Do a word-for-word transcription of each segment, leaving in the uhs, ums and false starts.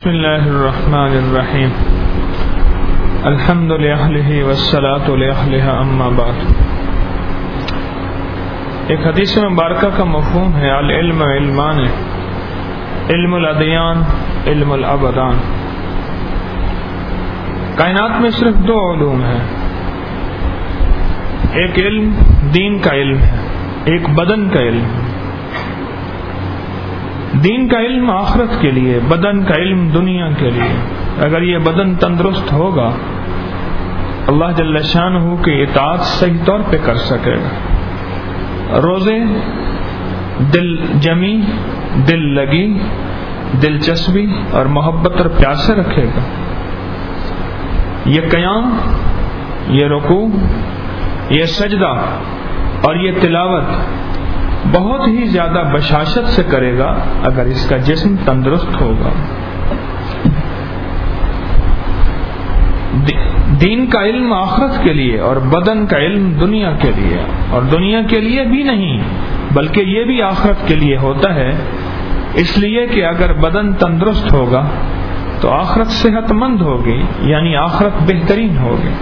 بسم اللہ الرحمن الرحیم الحمد للہ والصلاة لأہلہ اما بعد۔ ایک حدیث مبارکہ کا مفہوم ہے العلم علمان، علم الادیان، علم الابدان۔ کائنات میں صرف دو علوم ہیں، ایک علم دین کا علم ہے، ایک بدن کا علم ہے۔ دین کا علم آخرت کے لیے، بدن کا علم دنیا کے لیے۔ اگر یہ بدن تندرست ہوگا اللہ جل شانہ کی اطاعت صحیح طور پہ کر سکے گا، روزے دل جمی، دل لگی، دلچسپی اور محبت اور پیار سے رکھے گا۔ یہ قیام، یہ رکوع، یہ سجدہ اور یہ تلاوت بہت ہی زیادہ بشاشت سے کرے گا اگر اس کا جسم تندرست ہوگا۔ دین کا علم آخرت کے لیے اور بدن کا علم دنیا کے لیے، اور دنیا کے لیے بھی نہیں بلکہ یہ بھی آخرت کے لیے ہوتا ہے، اس لیے کہ اگر بدن تندرست ہوگا تو آخرت صحت مند ہوگی، یعنی آخرت بہترین ہوگی۔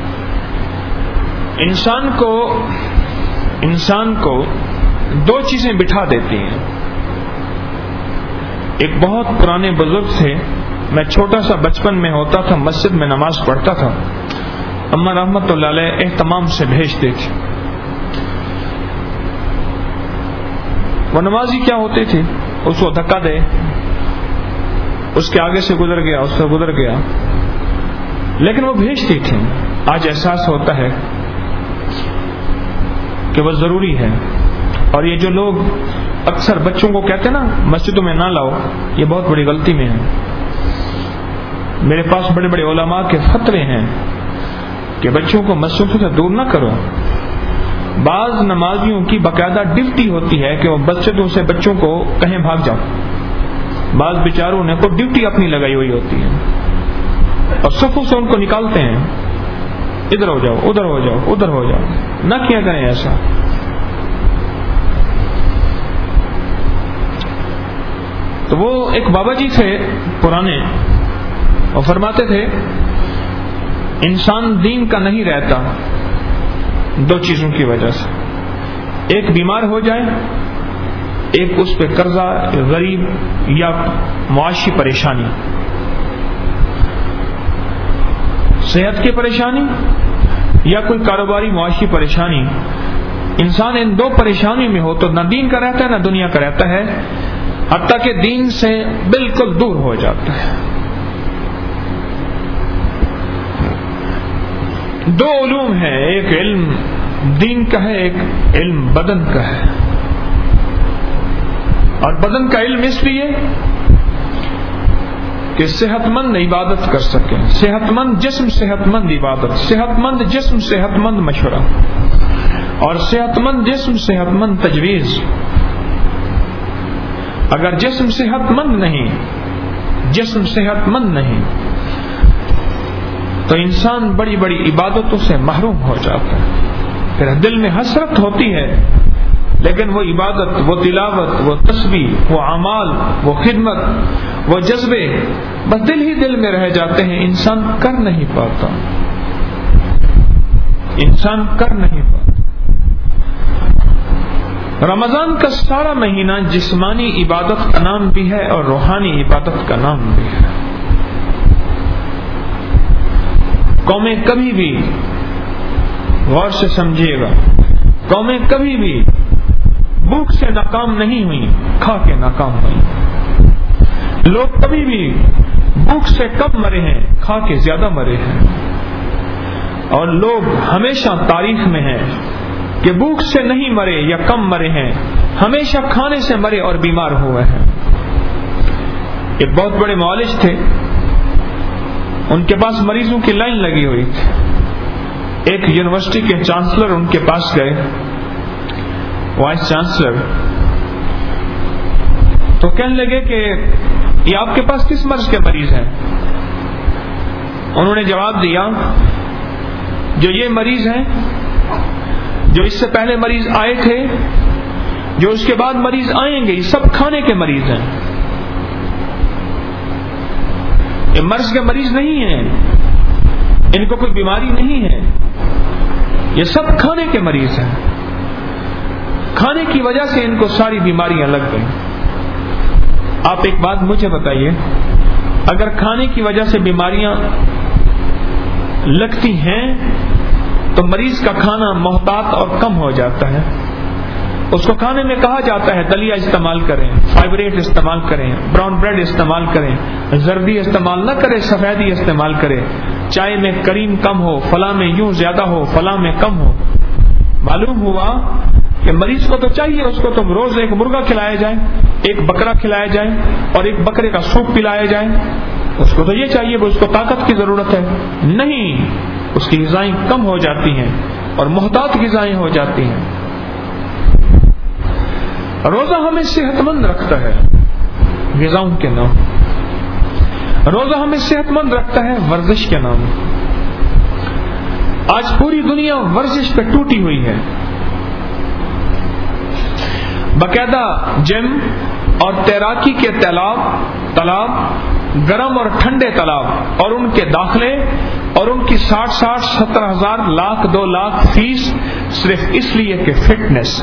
انسان کو انسان کو دو چیزیں بٹھا دیتی ہیں۔ ایک بہت پرانے بزرگ تھے، میں چھوٹا سا بچپن میں ہوتا تھا، مسجد میں نماز پڑھتا تھا، اماں رحمت اللہ علیہ اہتمام سے بھیجتے تھے۔ وہ نمازی کیا ہوتے تھے، اس کو دھکا دے، اس کے آگے سے گزر گیا، اس سے گزر گیا، لیکن وہ بھیجتے تھے۔ آج احساس ہوتا ہے کہ وہ ضروری ہے، اور یہ جو لوگ اکثر بچوں کو کہتے ہیں نا مسجدوں میں نہ لاؤ، یہ بہت بڑی غلطی میں ہے۔ میرے پاس بڑے بڑے علماء کے فتوے ہیں کہ بچوں کو مسجدوں سے دور نہ کرو۔ بعض نمازیوں کی باقاعدہ ڈیوٹی ہوتی ہے کہ وہ مسجدوں سے بچوں کو کہیں بھاگ جاؤ۔ بعض بیچاروں نے کو ڈیوٹی اپنی لگائی ہوئی ہوتی ہے اور صفوں سے ان کو نکالتے ہیں، ادھر ہو جاؤ، ادھر ہو جاؤ، ادھر ہو جاؤ۔ نہ کیا کریں ایسا۔ تو وہ ایک بابا جی تھے پرانے، وہ فرماتے تھے انسان دین کا نہیں رہتا دو چیزوں کی وجہ سے، ایک بیمار ہو جائے، ایک اس پہ قرضہ، غریب یا معاشی پریشانی، صحت کی پریشانی یا کوئی کاروباری معاشی پریشانی۔ انسان ان دو پریشانی میں ہو تو نہ دین کا رہتا ہے نہ دنیا کا رہتا ہے، حتیٰ کہ دین سے بالکل دور ہو جاتا ہے۔ دو علوم ہیں، ایک علم دین کا ہے، ایک علم بدن کا ہے۔ اور بدن کا علم اس لیے کہ صحت مند عبادت کر سکیں، صحت مند جسم صحت مند عبادت، صحت مند جسم صحت مند مشورہ، اور صحت مند جسم صحت مند تجویز۔ اگر جسم صحت مند نہیں، جسم صحت مند نہیں تو انسان بڑی بڑی عبادتوں سے محروم ہو جاتا ہے۔ پھر دل میں حسرت ہوتی ہے، لیکن وہ عبادت، وہ تلاوت، وہ تسبیح، وہ اعمال، وہ خدمت، وہ جذبے بس دل ہی دل میں رہ جاتے ہیں، انسان کر نہیں پاتا، انسان کر نہیں پاتا۔ رمضان کا سارا مہینہ جسمانی عبادت کا نام بھی ہے اور روحانی عبادت کا نام بھی ہے۔ قومیں کبھی بھی غور سے سمجھیے گا، قومیں کبھی بھی بھوک سے ناکام نہیں ہوئی، کھا کے ناکام ہوئی۔ لوگ کبھی بھی بھوک سے کم مرے ہیں، کھا کے زیادہ مرے ہیں، اور لوگ ہمیشہ تاریخ میں ہیں کہ بھوک سے نہیں مرے یا کم مرے ہیں، ہمیشہ کھانے سے مرے اور بیمار ہوئے ہیں۔ ایک بہت بڑے معالج تھے، ان کے پاس مریضوں کی لائن لگی ہوئی تھی۔ ایک یونیورسٹی کے چانسلر ان کے پاس گئے، وائس چانسلر، تو کہنے لگے کہ یہ آپ کے پاس کس مرض کے مریض ہیں؟ انہوں نے جواب دیا، جو یہ مریض ہیں، جو اس سے پہلے مریض آئے تھے، جو اس کے بعد مریض آئیں گے، یہ سب کھانے کے مریض ہیں۔ یہ مرض کے مریض نہیں ہیں، ان کو کوئی بیماری نہیں ہے، یہ سب کھانے کے مریض ہیں. کھانے کی وجہ سے ان کو ساری بیماریاں لگ گئیں. آپ ایک بات مجھے بتائیے، اگر کھانے کی وجہ سے بیماریاں لگتی ہیں تو مریض کا کھانا محتاط اور کم ہو جاتا ہے. اس کو کھانے میں کہا جاتا ہے دلیا استعمال کریں، فائبریٹ استعمال کریں، براؤن بریڈ استعمال کریں، زردی استعمال نہ کریں، سفیدی استعمال کریں، چائے میں کریم کم ہو، فلاں میں یوں زیادہ ہو، فلاں میں کم ہو. معلوم ہوا کہ مریض کو تو چاہیے اس کو تو روز ایک مرغا کھلایا جائے، ایک بکرا کھلایا جائے اور ایک بکرے کا سوپ پلایا جائے. اس کو تو یہ چاہیے کہ اس کو طاقت کی ضرورت ہے. نہیں، اس کی غذائیں کم ہو جاتی ہیں اور محتاط غذائیں ہو جاتی ہیں. روزہ ہمیں صحت مند رکھتا ہے غذاؤں کے نام، روزہ ہمیں صحت مند رکھتا ہے ورزش کے نام. آج پوری دنیا ورزش پہ ٹوٹی ہوئی ہے. باقاعدہ جم اور تیراکی کے تالاب تالاب گرم اور ٹھنڈے تالاب اور ان کے داخلے اور ان کی ساٹھ ساٹھ ستر ہزار لاکھ دو لاکھ فیس صرف اس لیے کہ فٹنس.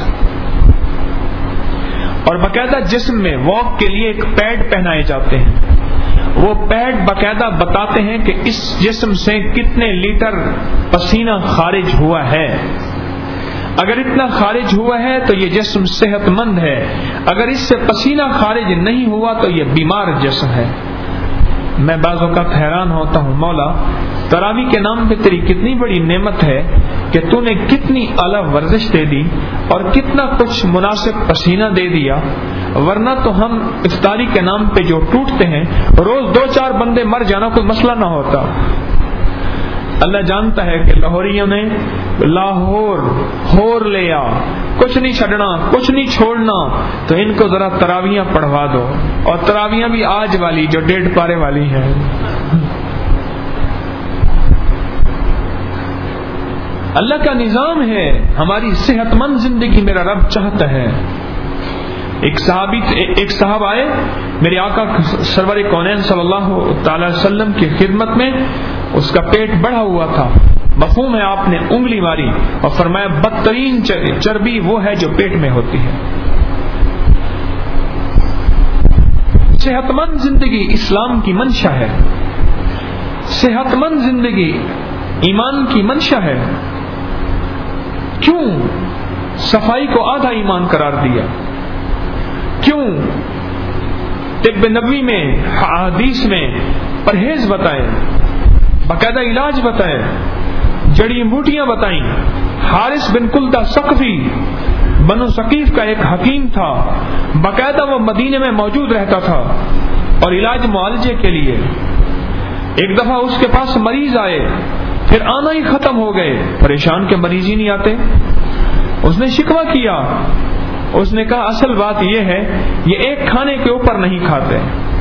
اور باقاعدہ جسم میں واک کے لیے ایک پیڈ پہنائے جاتے ہیں. وہ پیڈ باقاعدہ بتاتے ہیں کہ اس جسم سے کتنے لیٹر پسینہ خارج ہوا ہے. اگر اتنا خارج ہوا ہے تو یہ جسم صحت مند ہے، اگر اس سے پسینہ خارج نہیں ہوا تو یہ بیمار جسم ہے. میں بعض اوقات حیران ہوتا ہوں، مولا تراویح کے نام پہ تیری کتنی بڑی نعمت ہے کہ تو نے کتنی اعلیٰ ورزش دے دی اور کتنا کچھ مناسب پسینہ دے دیا، ورنہ تو ہم افطاری کے نام پہ جو ٹوٹتے ہیں روز دو چار بندے مر جانا کوئی مسئلہ نہ ہوتا. اللہ جانتا ہے کہ لاہوریوں نے لاہور ہور لیا، کچھ نہیں چھڑنا کچھ نہیں چھوڑنا، تو ان کو ذرا تراویاں پڑھوا دو. اور تراویاں بھی آج والی جو ڈیڑھ پارے والی ہیں. اللہ کا نظام ہے، ہماری صحت مند زندگی میرا رب چاہتا ہے. ایک صحابی ایک صاحب آئے میرے آقا سرور کونین صلی اللہ تعالی وسلم کی خدمت میں. اس کا پیٹ بڑھا ہوا تھا، مفہوم ہے آپ نے انگلی ماری اور فرمایا بدترین چربی وہ ہے جو پیٹ میں ہوتی ہے. صحت مند زندگی اسلام کی منشا ہے، صحت مند زندگی ایمان کی منشا ہے. کیوں صفائی کو آدھا ایمان قرار دیا؟ کیوں طب نبوی میں حدیث میں پرہیز بتائے، باقاعدہ علاج بتائے، جڑی بوٹیاں بتائیں. حارث بن کلدہ ثقفی بنو ثقیف کا ایک حکیم تھا، باقاعدہ وہ مدینے میں موجود رہتا تھا اور علاج معالجے کے لیے. ایک دفعہ اس کے پاس مریض آئے، پھر آنا ہی ختم ہو گئے، پریشان کے مریض ہی نہیں آتے. اس نے شکوہ کیا، اس نے کہا اصل بات یہ ہے یہ ایک کھانے کے اوپر نہیں کھاتے،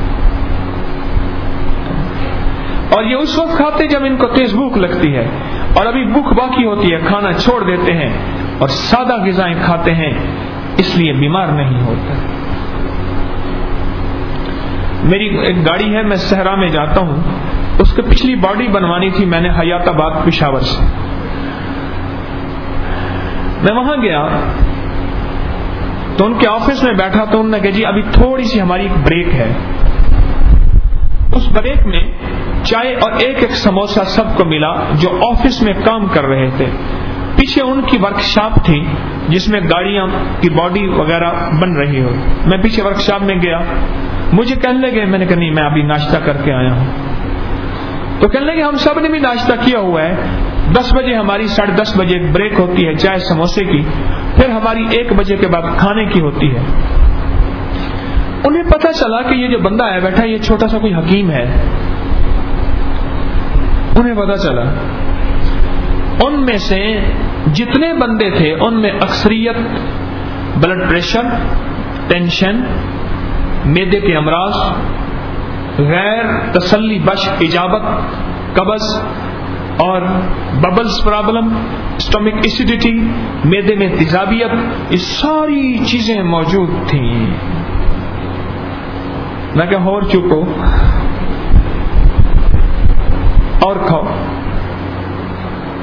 اور یہ اس وقت کھاتے جب ان کو تیز بھوک لگتی ہے، اور ابھی بھوک باقی ہوتی ہے کھانا چھوڑ دیتے ہیں اور سادہ غذائیں کھاتے ہیں، اس لیے بیمار نہیں ہوتے. میری ایک گاڑی ہے، میں صحرا میں جاتا ہوں، اس کی پچھلی باڈی بنوانی تھی میں نے حیات آباد پشاور سے. میں وہاں گیا تو ان کے آفس میں بیٹھا تو انہوں نے کہا جی ابھی تھوڑی سی ہماری ایک بریک ہے. اس بریک میں چائے اور ایک ایک سموسہ سب کو ملا جو آفس میں کام کر رہے تھے. پیچھے ان کی ورک شاپ تھی جس میں گاڑیاں کی باڈی وغیرہ بن رہی ہو. میں پیچھے ورک شاپ میں گیا، مجھے کہنے لگے، میں نے کہا نہیں میں ابھی ناشتہ کر کے آیا ہوں. تو کہنے لگے ہم سب نے بھی ناشتہ کیا ہوا ہے، دس بجے ہماری ساڑھے دس بجے بریک ہوتی ہے چائے سموسے کی، پھر ہماری ایک بجے کے بعد کھانے کی ہوتی ہے. انہیں پتہ چلا کہ یہ جو بندہ ہے بیٹھا یہ چھوٹا سا کوئی حکیم ہے. انہیں پتہ چلا ان میں سے جتنے بندے تھے ان میں اکثریت بلڈ پریشر، ٹینشن، معدے کے امراض، غیر تسلی بخش اجابت، قبض اور ببلز پرابلم، اسٹمک ایسیڈیٹی، معدے میں تیزابیت، یہ ساری چیزیں موجود تھیں. میں کہ اور چکو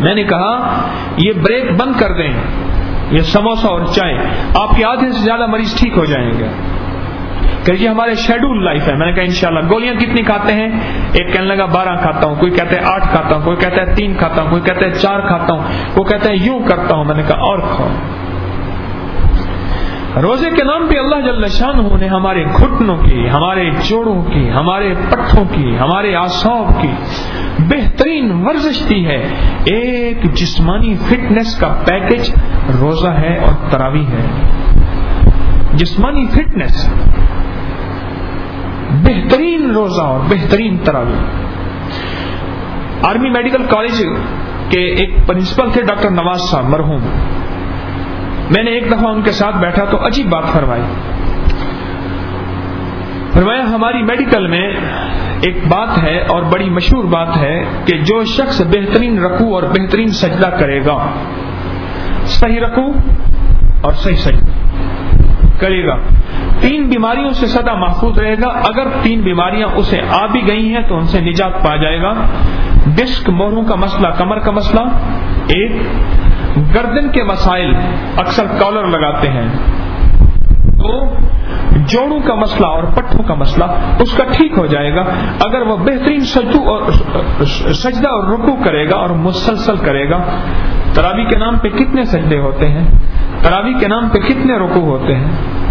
میں نے کہا یہ بریک بند کر دیں، یہ سموسہ اور چائے، آپ کے آدھے سے زیادہ مریض ٹھیک ہو جائیں گے. کہ یہ ہمارے شیڈول لائف ہے. میں نے کہا انشاءاللہ. گولیاں کتنی کھاتے ہیں؟ ایک کہنے لگا بارہ کھاتا ہوں، کوئی کہتا ہے آٹھ کھاتا ہوں، کوئی کہتا ہے تین کھاتا ہوں، کوئی کہتا ہے چار کھاتا ہوں، کوئی کہتا ہے یوں کرتا ہوں. میں نے کہا اور کھاؤ. روزے کے نام پہ اللہ جل شانہ نے ہمارے گھٹنوں کی، ہمارے جوڑوں کی، ہمارے پٹھوں کی، ہمارے اعصاب کی بہترین ورزش دی ہے. ایک جسمانی فٹنس کا پیکج روزہ ہے اور تراویح ہے. جسمانی فٹنس، بہترین روزہ اور بہترین تراویح. آرمی میڈیکل کالج کے ایک پرنسپل تھے ڈاکٹر نواز صاحب مرحوم. میں نے ایک دفعہ ان کے ساتھ بیٹھا تو عجیب بات فرمائی. فرمایا ہماری میڈیکل میں ایک بات ہے اور بڑی مشہور بات ہے کہ جو شخص بہترین رکوع اور بہترین سجدہ کرے گا، صحیح رکوع اور صحیح سجدہ کرے گا، تین بیماریوں سے سدا محفوظ رہے گا. اگر تین بیماریاں اسے آ بھی گئی ہیں تو ان سے نجات پا جائے گا. ڈسک موروں کا مسئلہ، کمر کا مسئلہ ایک، گردن کے مسائل، اکثر کالر لگاتے ہیں، تو جوڑوں کا مسئلہ اور پٹھوں کا مسئلہ اس کا ٹھیک ہو جائے گا اگر وہ بہترین سجدہ اور سجدہ اور رکوع کرے گا اور مسلسل کرے گا. تراویح کے نام پہ کتنے سجدے ہوتے ہیں؟ تراویح کے نام پہ کتنے رکوع ہوتے ہیں؟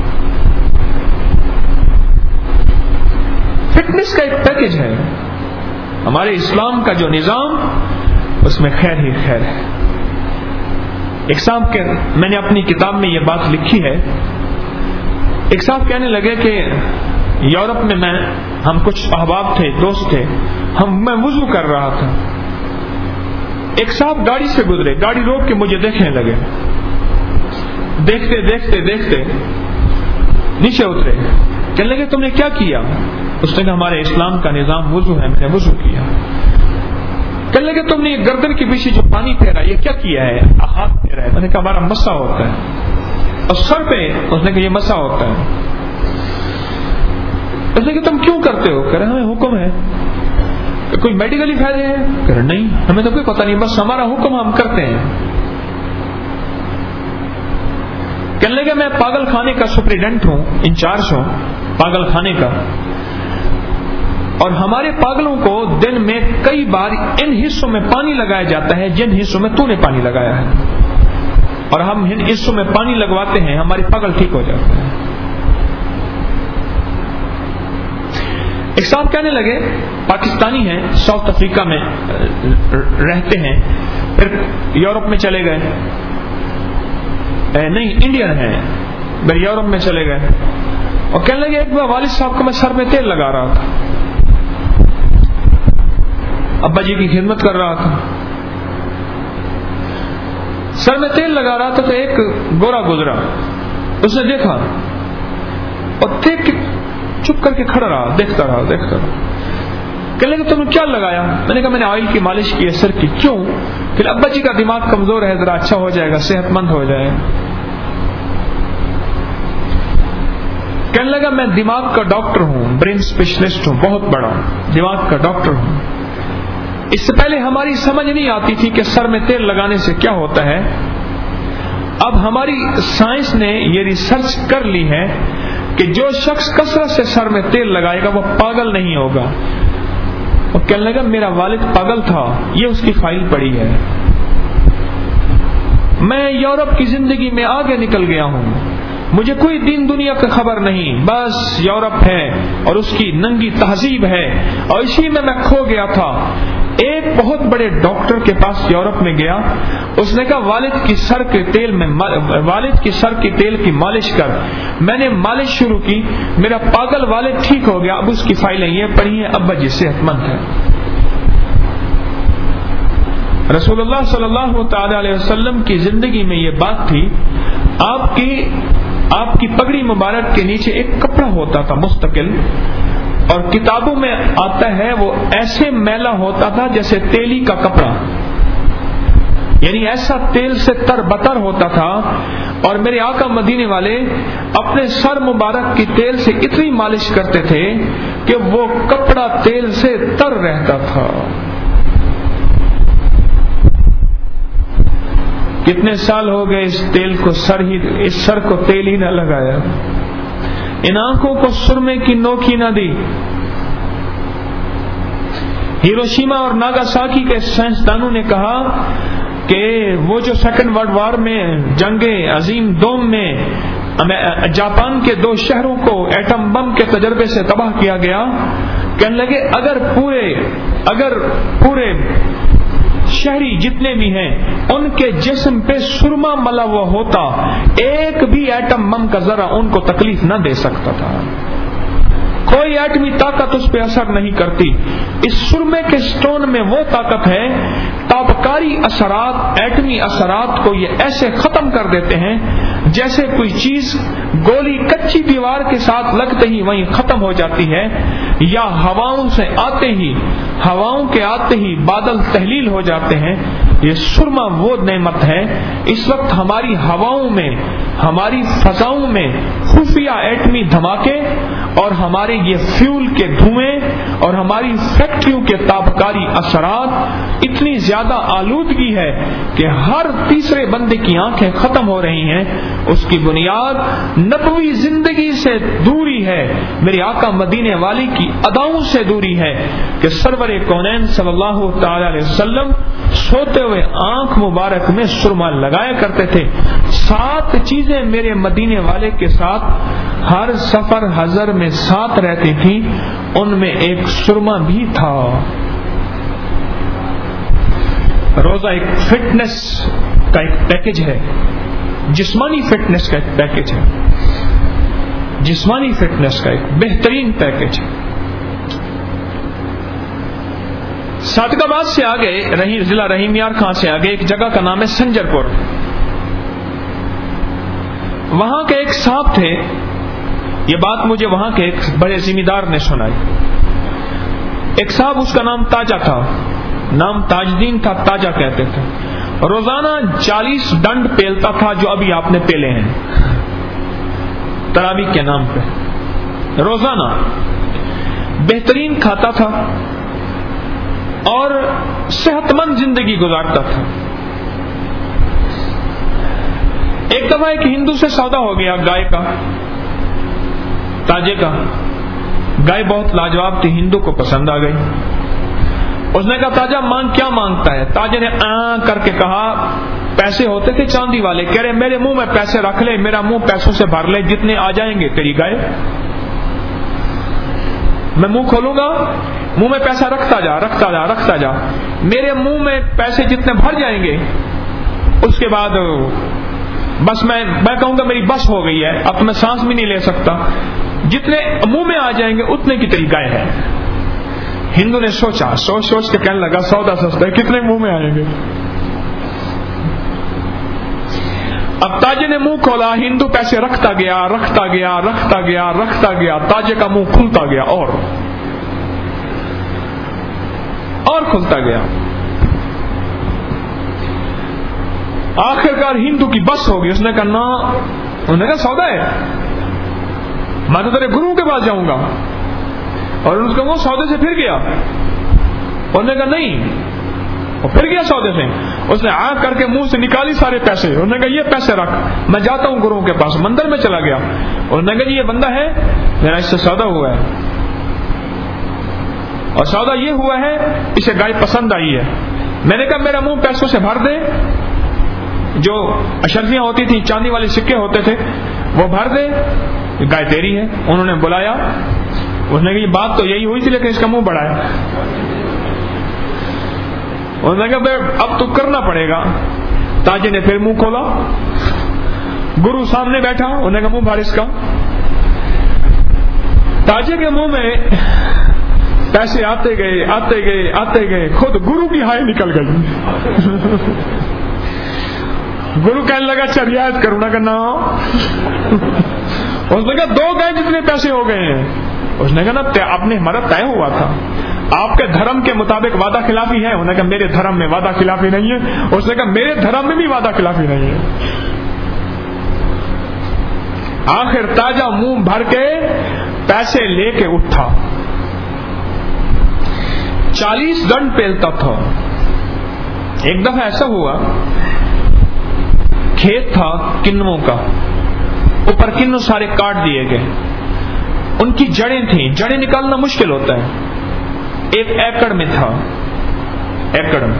فٹنس کا ایک پیکج ہے. ہمارے اسلام کا جو نظام، اس میں خیر ہی خیر ہے. ایک صاحب کے، میں نے اپنی کتاب میں یہ بات لکھی ہے. ایک صاحب کہنے لگے کہ یورپ میں میں ہم کچھ احباب تھے، دوست تھے، ہم میں وضو کر رہا تھا. ایک صاحب گاڑی سے گزرے، گاڑی روک کے مجھے دیکھنے لگے. دیکھتے دیکھتے دیکھتے نیچے اترے. کہنے لگے تم نے کیا کیا؟ اس نے کہا ہمارے اسلام کا نظام وضو ہے، میں نے وضو کیا. کہنے لگے تم نے یہ گردن کے پیچھے جو پانی پھیرا یہ کیا کیا ہے؟ ہاتھ پھیرا ہے. میں نے کہا ہمارا مسا ہوتا ہے. اور سر پہ اس نے کہا یہ مسا ہوتا ہے. اس نے کہا تم کیوں کرتے ہو؟ کہہ رہے ہمیں حکم ہے. کہ کوئی میڈیکلی فائدے ہیں؟ کہہ رہے نہیں، ہمیں تو کوئی پتہ نہیں، بس ہمارا حکم ہم کرتے ہیں. کہنے لگے میں پاگل خانے کا سپریڈنٹ ہوں، انچارج ہوں پاگل خانے کا، اور ہمارے پاگلوں کو دن میں کئی بار ان حصوں میں پانی لگایا جاتا ہے جن حصوں میں تو نے پانی لگایا ہے، اور ہم ان حصوں میں پانی لگواتے ہیں، ہمارے پاگل ٹھیک ہو جاتے ہیں. ایک صاحب کہنے لگے پاکستانی ہیں، ساؤتھ افریقہ میں رہتے ہیں، پھر یورپ میں چلے گئے، نہیں انڈین ہیں، پھر یورپ میں چلے گئے. اور کہنے لگے ایک بار والد صاحب کو میں سر میں تیل لگا رہا تھا، ابا جی کی خدمت کر رہا تھا، سر میں تیل لگا رہا تھا تو ایک گورا گزرا، اس نے دیکھا اور دیکھ کے چپ کر کے کھڑا رہا، دیکھتا رہا دیکھتا رہا. کہنے لگے تم نے کیا لگایا؟ میں نے کہا میں نے آئل کی مالش کی ہے سر کی. کیوں؟ پھر ابا جی کا دماغ کمزور ہے، ذرا اچھا ہو جائے گا، صحت مند ہو جائے. کہنے لگا میں دماغ کا ڈاکٹر ہوں، برین اسپیشلسٹ ہوں، بہت بڑا دماغ کا ڈاکٹر ہوں. اس سے پہلے ہماری سمجھ نہیں آتی تھی کہ سر میں تیل لگانے سے کیا ہوتا ہے. اب ہماری سائنس نے یہ ریسرچ کر لی ہے کہ جو شخص کثرت سے سر میں تیل لگائے گا وہ پاگل نہیں ہوگا. اور کہنے لگا میرا والد پاگل تھا، یہ اس کی فائل پڑی ہے. میں یورپ کی زندگی میں آگے نکل گیا ہوں، مجھے کوئی دین دنیا کی خبر نہیں، بس یورپ ہے اور اس کی ننگی تہذیب ہے، اور اسی میں میں کھو گیا تھا. ایک بہت بڑے ڈاکٹر کے پاس یورپ میں گیا، اس نے کہا والد کی سر کے تیل میں والد کی سر کے تیل کی مالش کر. میں نے مالش شروع کی، میرا پاگل والد ٹھیک ہو گیا. اب اس کی فائلیں یہ پڑھی ہیں، ابا جی صحت مند ہے. رسول اللہ صلی اللہ تعالی علیہ وسلم کی زندگی میں یہ بات تھی. آپ کی آپ کی پگڑی مبارک کے نیچے ایک کپڑا ہوتا تھا مستقل، اور کتابوں میں آتا ہے وہ ایسے میلا ہوتا تھا جیسے تیلی کا کپڑا، یعنی ایسا تیل سے تر بتر ہوتا تھا. اور میرے آقا مدینے والے اپنے سر مبارک کی تیل سے اتنی مالش کرتے تھے کہ وہ کپڑا تیل سے تر رہتا تھا. کتنے سال ہو گئے اس تیل کو سر ہی اس سر کو تیل ہی نہ لگایا، ان آنکھوں کو سرمے کی نوک ہی نہ دی۔ ہیروشیما اور ناگاساکی کے سائنسدانوں نے کہا کہ وہ جو سیکنڈ ورلڈ وار میں جنگ عظیم دوم میں جاپان کے دو شہروں کو ایٹم بم کے تجربے سے تباہ کیا گیا، کہنے لگے اگر پورے اگر پورے شہری جتنے بھی ہیں ان کے جسم پہ سرما ملا ہوا ہوتا، ایک بھی ایٹم بم کا ذرہ ان کو تکلیف نہ دے سکتا تھا، کوئی ایٹمی طاقت اس پہ اثر نہیں کرتی۔ اس سرمے کے سٹون میں وہ طاقت ہے، تابکاری اثرات ایٹمی اثرات کو یہ ایسے ختم کر دیتے ہیں جیسے کوئی چیز گولی کچی دیوار کے ساتھ لگتے ہی وہیں ختم ہو جاتی ہے، یا ہواؤں سے آتے ہی ہواؤں کے آتے ہی بادل تحلیل ہو جاتے ہیں۔ یہ سرما وہ نعمت ہے، اس وقت ہماری ہواؤں میں ہماری فضاؤں میں خفیہ ایٹمی دھماکے اور ہمارے یہ فیول کے دھوئیں اور ہماری فیکٹریوں کے تابکاری اثرات اتنی زیادہ آلودگی ہے کہ ہر تیسرے بندے کی آنکھیں ختم ہو رہی ہیں۔ اس کی بنیاد نبوی زندگی سے دوری ہے، میرے آقا مدینے والی کی اداؤں سے دوری ہے کہ سرور کونین صلی اللہ تعالی علیہ وسلم سوتے ہوئے آنکھ مبارک میں سرما لگایا کرتے تھے۔ سات چیزیں میرے مدینے والے کے ساتھ ہر سفر حضر میں ساتھ رہتی تھی، ان میں ایک سرما بھی تھا۔ روزہ ایک فٹنس کا ایک پیکج ہے، جسمانی فٹنس کا ایک پیکج ہے، جسمانی فٹنس کا ایک بہترین پیکج ہے۔ صادق آباد سے آگے رحیم ضلع رحیم یار خان سے آگے ایک جگہ کا نام ہے سنجر پور، وہاں کے ایک صاحب تھے، یہ بات مجھے وہاں کے ایک بڑے ذمہ دار نے سنائی۔ ایک صاحب اس کا نام تاجہ تھا، نام تاجدین تھا، تاجہ کہتے تھے، روزانہ چالیس ڈنڈ پیلتا تھا جو ابھی آپ نے پیلے ہیں تراویح کے نام پہ، روزانہ بہترین کھاتا تھا اور صحت مند زندگی گزارتا تھا۔ ایک دفعہ ایک ہندو سے سودا ہو گیا گائے کا، تاجے کا، گائے بہت لاجواب تھی، ہندو کو پسند آ گئی۔ اس نے کہا تاجہ مانگ کیا مانگتا ہے؟ تاجے نے آں کر کے کہا، پیسے ہوتے تھے چاندی والے، کہہ رہے میرے منہ میں پیسے رکھ لے، میرا منہ پیسوں سے بھر لے، جتنے آ جائیں گے تیری گائے، میں منہ کھولوں گا، منہ میں پیسہ رکھتا جا رکھتا جا رکھتا جا، میرے منہ میں پیسے جتنے بھر جائیں گے اس کے بعد بس میں میں کہوں گا میری بس ہو گئی ہے، اب میں سانس بھی نہیں لے سکتا، جتنے منہ میں آ جائیں گے اتنے کی تیری گائے ہے۔ ہندو نے سوچا، سوچ سوچ کے کہنے لگا سودا سستا ہے، کتنے منہ میں آئیں گے؟ اب تاجے نے منہ کھولا، ہندو پیسے رکھتا گیا رکھتا گیا رکھتا گیا رکھتا گیا، تاجے کا منہ کھلتا گیا اور اور کھلتا گیا، آخرکار ہندو کی بس ہو گئی۔ اس نے کہا نا، انہوں نے کہا سودا ہے، میں تو تیرے گرو کے پاس جاؤں گا، اور اس کا وہ سودے سے پھر گیا، انہوں نے کہا نہیں، وہ پھر گیا سودے سے، اس نے آ کر کے منہ سے نکالی سارے پیسے، انہوں نے کہا یہ پیسے رکھ، میں جاتا ہوں گرو کے پاس، مندر میں چلا گیا، انہوں نے کہا جی یہ بندہ ہے میرا، اس سے سودا ہوا ہے، اور سودا یہ ہوا ہے اسے گائے پسند آئی ہے۔ میں نے کہا میرا منہ پیسوں سے بھر دے، جو اشرفیاں ہوتی تھیں چاندی والے سکے ہوتے تھے وہ بھر دے، گائے تیری ہے۔ انہوں نے بلایا، انہوں نے کہا یہ بات تو یہی ہوئی تھی لیکن اس کا منہ بڑا ہے۔ انہوں نے کہا اب تو کرنا پڑے گا۔ تاجے نے پھر منہ کھولا، گرو سامنے بیٹھا، انہوں نے کہا منہ بھر اس کا۔ تاجے کے منہ میں پیسے آتے گئے آتے گئے آتے گئے، خود گرو کی ہائے نکل گئی۔ گرو کہنے لگا اچھا رعایت کروں نہ کرنا، اس نے کہا دو گئے جتنے پیسے ہو گئے ہیں۔ اس نے کہا نا آپ نے ہمارا طے ہوا تھا، آپ کے دھرم کے مطابق وعدہ خلافی ہے؟ انہوں نے کہا میرے دھرم میں وعدہ خلافی نہیں ہے۔ اس نے کہا میرے دھرم میں بھی وعدہ خلافی نہیں ہے۔ آخر تاجہ منہ بھر کے پیسے لے کے اٹھا، چالیس ڈنڈ پیلتا تھا۔ ایک دفعہ ایسا ہوا کھیت تھا کنوں کا، اوپر کنوں سارے کاٹ دیے گئے، ان کی جڑیں تھیں، جڑیں نکالنا مشکل ہوتا ہے، ایک ایکڑ میں تھا، ایکڑ میں۔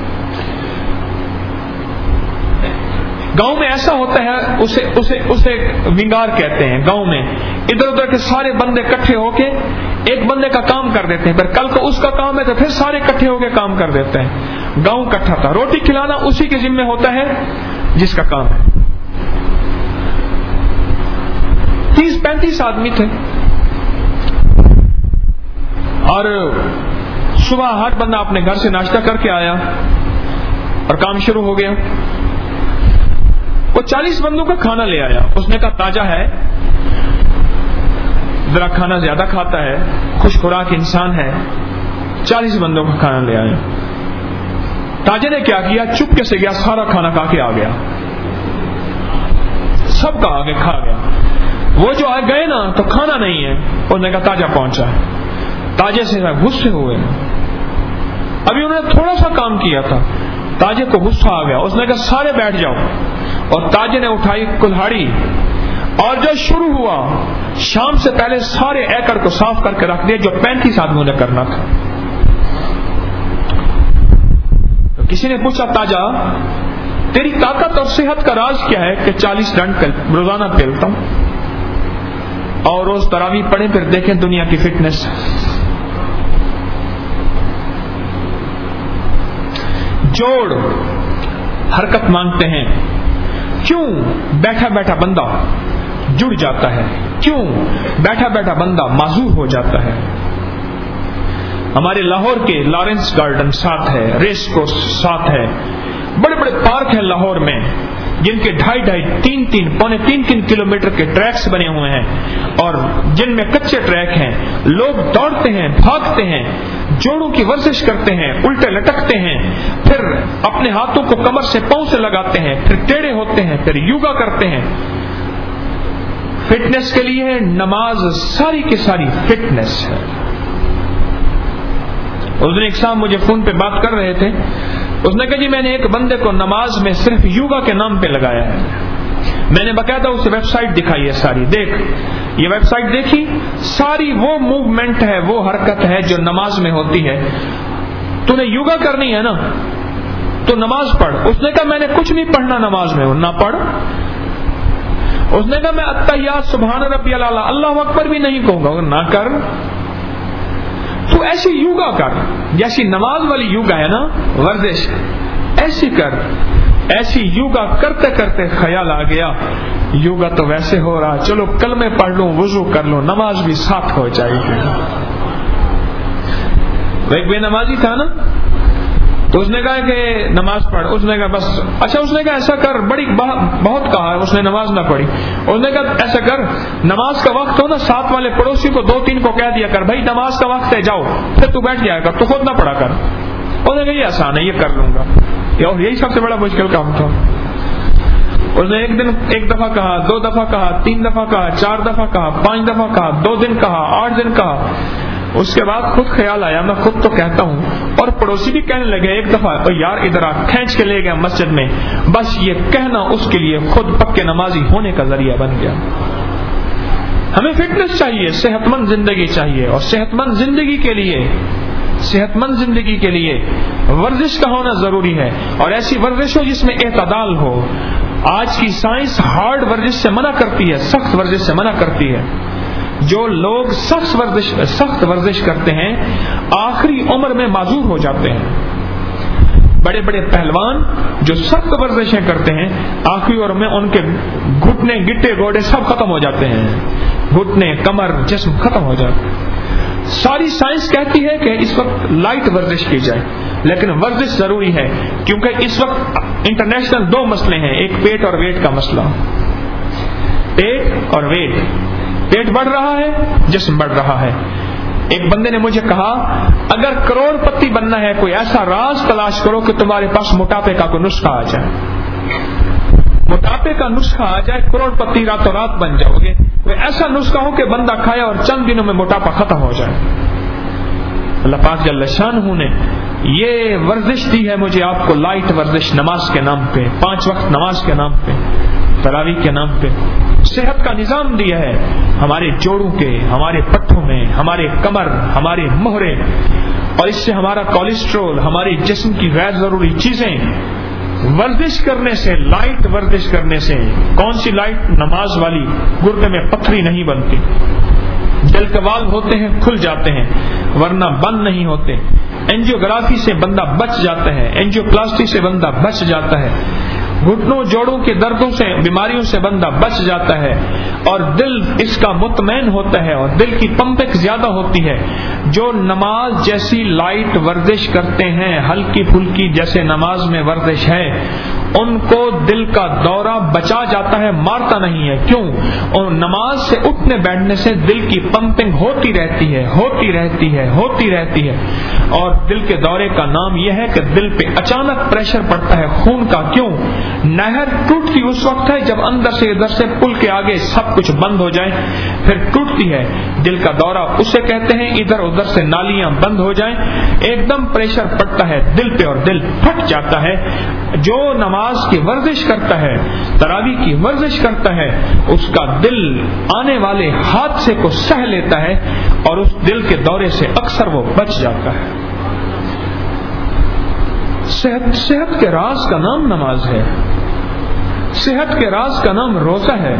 گاؤں میں ایسا ہوتا ہے، اسے اسے اسے ونگار کہتے ہیں گاؤں میں، ادھر ادھر کے سارے بندے اکٹھے ہو کے ایک بندے کا کام کر دیتے ہیں، پھر کل کو اس کا کام ہے تو پھر سارے اکٹھے ہو کے کام کر دیتے ہیں۔ گاؤں اکٹھا تھا، روٹی کھلانا اسی کے ذمہ ہوتا ہے جس کا کام ہے۔ تیس پینتیس آدمی تھے، اور صبح ہر بندہ اپنے گھر سے ناشتہ کر کے آیا اور کام شروع ہو گیا۔ وہ چالیس بندوں کا کھانا لے آیا، اس نے کہا تازہ ہے، ذرا کھانا زیادہ کھاتا ہے، خوش خوراک انسان ہے، چالیس بندوں کا کھانا لے آیا۔ تاجے نے کیا کیا، چپکے سے گیا، سارا کھانا کھا کے آ گیا، سب کا آگے کھا گیا۔ وہ جو آ گئے نا تو کھانا نہیں ہے، اس نے کہا تاجا پہنچا ہے۔ تاجے سے غصے ہوئے، ابھی انہوں نے تھوڑا سا کام کیا تھا، تاجے کو غصہ آ گیا، اس نے کہا سارے بیٹھ جاؤ، اور تاجے نے اٹھائی کلہاڑی، اور جو شروع ہوا شام سے پہلے سارے ایکڑ کو صاف کر کے رکھ دیا جو پینتیس آدمیوں نے کرنا تھا۔ تو کسی نے پوچھا تاجا تیری طاقت اور صحت کا راز کیا ہے؟ کہ چالیس ڈنڈ روزانہ پھیلتا ہوں اور روز تراویح پڑھیں، پھر دیکھیں دنیا کی فٹنس۔ جوڑ حرکت مانگتے ہیں، کیوں؟ بیٹھا بیٹھا بندہ جڑ جاتا ہے، کیوں؟ بیٹھا بیٹھا بندہ معذور ہو جاتا ہے۔ ہمارے لاہور کے لارنس گارڈن ساتھ ہے، ریس کورس ساتھ ہے، بڑے بڑے پارک ہیں لاہور میں جن کے ڈھائی ڈھائی تین تین پونے تین تین کلومیٹر کے ٹریکس بنے ہوئے ہیں، اور جن میں کچے ٹریک ہیں، لوگ دوڑتے ہیں، بھاگتے ہیں، جوڑوں کی ورزش کرتے ہیں، الٹے لٹکتے ہیں، پھر اپنے ہاتھوں کو کمر سے پاؤں سے لگاتے ہیں، پھر ٹیڑھے ہوتے ہیں، پھر یوگا کرتے ہیں۔ فٹنس کے لیے نماز ساری کی ساری فٹنس ہے۔ اس دن ایک صاحب مجھے فون پہ بات کر رہے تھے، اس نے کہا جی میں نے ایک بندے کو نماز میں صرف یوگا کے نام پہ لگایا ہے۔ میں نے باقاعدہ اسے ویب سائٹ دکھائی ہے ساری، دیکھ یہ ویب سائٹ دیکھی، ساری وہ موومنٹ ہے، وہ حرکت ہے جو نماز میں ہوتی ہے۔ تو نے یوگا کرنی ہے نا تو نماز پڑھ۔ اس نے کہا میں نے کچھ نہیں پڑھنا نماز میں، نہ پڑھ۔ اس نے کہا میں التحیات سبحان ربی الاعلی اللہ اکبر بھی نہیں کہوں گا، نہ کر۔ تو ایسی یوگا کر جیسی نماز والی یوگا ہے نا ورزش، ایسی کر۔ ایسی یوگا کرتے کرتے خیال آ گیا یوگا تو ویسے ہو رہا، چلو کلمے پڑھ لوں، وضو کر لوں، نماز بھی ساتھ ہو جائے گی۔ ایک بے نمازی تھا نا، تو اس نے کہا کہ نماز پڑھ، اس نے کہا بس اچھا، اس نے کہا ایسا کر، بڑی بہت کہا، اس نے نماز نہ پڑھی۔ اس نے کہا ایسا کر، نماز کا وقت ہو نا، ساتھ والے پڑوسی کو دو تین کو کہہ دیا کر بھائی نماز کا وقت ہے جاؤ، پھر تو بیٹھ جائے گا، تو خود نہ پڑھا کر۔ اس نے کہا یہ آسان ہے، یہ کر لوں گا، اور یہی سب سے بڑا مشکل کام تھا۔ اس نے ایک دن ایک دفعہ کہا، دو دفعہ کہا، تین دفعہ کہا، چار دفعہ کہا، پانچ دفعہ کہا، دو دن کہا، آٹھ دن کہا۔ اس کے بعد خود خیال آیا میں خود تو کہتا ہوں، اور پڑوسی بھی کہنے لگے ایک دفعہ یار ادھر آ، کھینچ کے لے گیا مسجد میں، بس یہ کہنا اس کے لیے خود پکے نمازی ہونے کا ذریعہ بن گیا۔ ہمیں فٹنس چاہیے، صحت مند زندگی چاہیے، اور صحت مند زندگی کے لیے صحت مند زندگی کے لیے ورزش کا ہونا ضروری ہے، اور ایسی ورزش ہو جس میں اعتدال ہو۔ آج کی سائنس ہارڈ ورزش سے منع کرتی ہے، سخت ورزش سے منع کرتی ہے۔ جو لوگ سخت ورزش سخت ورزش کرتے ہیں آخری عمر میں معذور ہو جاتے ہیں۔ بڑے بڑے پہلوان جو سخت ورزشیں کرتے ہیں آخری عمر میں ان کے گھٹنے گٹے گوڑے سب ختم ہو جاتے ہیں، گھٹنے کمر جسم ختم ہو جاتے ہیں۔ ساری سائنس کہتی ہے کہ اس وقت لائٹ ورزش کی جائے، لیکن ورزش ضروری ہے، کیونکہ اس وقت انٹرنیشنل دو مسئلے ہیں، ایک پیٹ اور ویٹ کا مسئلہ، پیٹ اور ویٹ۔ پیٹ بڑھ رہا ہے، جسم بڑھ رہا ہے۔ ایک بندے نے مجھے کہا اگر کروڑ پتی بننا ہے کوئی ایسا راز تلاش کرو کہ تمہارے پاس موٹاپے کا کوئی نسخہ آ جائے، موٹاپے کا نسخہ آ جائے، کروڑ پتی راتوں رات بن جاؤ گے۔ کوئی ایسا نسخہ ہو کہ بندہ کھائے اور چند دنوں میں موٹاپا ختم ہو جائے۔ اللہ پاک جل شانہ نے یہ ورزش دی ہے مجھے آپ کو، لائٹ ورزش نماز کے نام پہ، پانچ وقت نماز کے نام پہ، تراویح کے نام پہ صحت کا نظام دیا ہے ہمارے جوڑوں کے، ہمارے پٹھوں میں، ہمارے کمر، ہمارے مہرے، اور اس سے ہمارا کولیسٹرول، ہمارے جسم کی غیر ضروری چیزیں ورزش کرنے سے، لائٹ ورزش کرنے سے، کون سی لائٹ؟ نماز والی، گردے میں پتھری نہیں بنتی، دل کے والو ہوتے ہیں کھل جاتے ہیں ورنہ بند نہیں ہوتے، اینجیوگرافی سے بندہ بچ جاتا ہے، اینجیوپلاسٹی سے بندہ بچ جاتا ہے، گھٹنوں جوڑوں کے دردوں سے، بیماریوں سے بندہ بچ جاتا ہے، اور دل اس کا مطمئن ہوتا ہے اور دل کی پمپنگ زیادہ ہوتی ہے۔ جو نماز جیسی لائٹ ورزش کرتے ہیں، ہلکی پھلکی جیسے نماز میں ورزش ہے، ان کو دل کا دورہ بچا جاتا ہے، مارتا نہیں ہے۔ کیوں؟ اور نماز سے اٹھنے بیٹھنے سے دل کی پمپنگ ہوتی رہتی ہے ہوتی رہتی ہے ہوتی رہتی ہے اور دل کے دورے کا نام یہ ہے کہ دل پہ اچانک پریشر پڑتا ہے خون کا۔ کیوں؟ نہر ٹوٹتی اس وقت ہے جب اندر سے ادھر سے پل کے آگے سب کچھ بند ہو جائے، پھر ٹوٹتی ہے۔ دل کا دورہ اسے کہتے ہیں، ادھر ادھر سے نالیاں بند ہو جائیں، ایک دم پریشر پڑتا ہے دل پہ اور دل پھٹ جاتا ہے۔ جو نماز کی ورزش کرتا ہے، تراویح کی ورزش کرتا ہے، اس کا دل آنے والے حادثے کو سہ لیتا ہے اور اس دل کے دورے سے اکثر وہ بچ جاتا ہے۔ صحت صحت کے راز کا نام نماز ہے، صحت کے راز کا نام روزہ ہے۔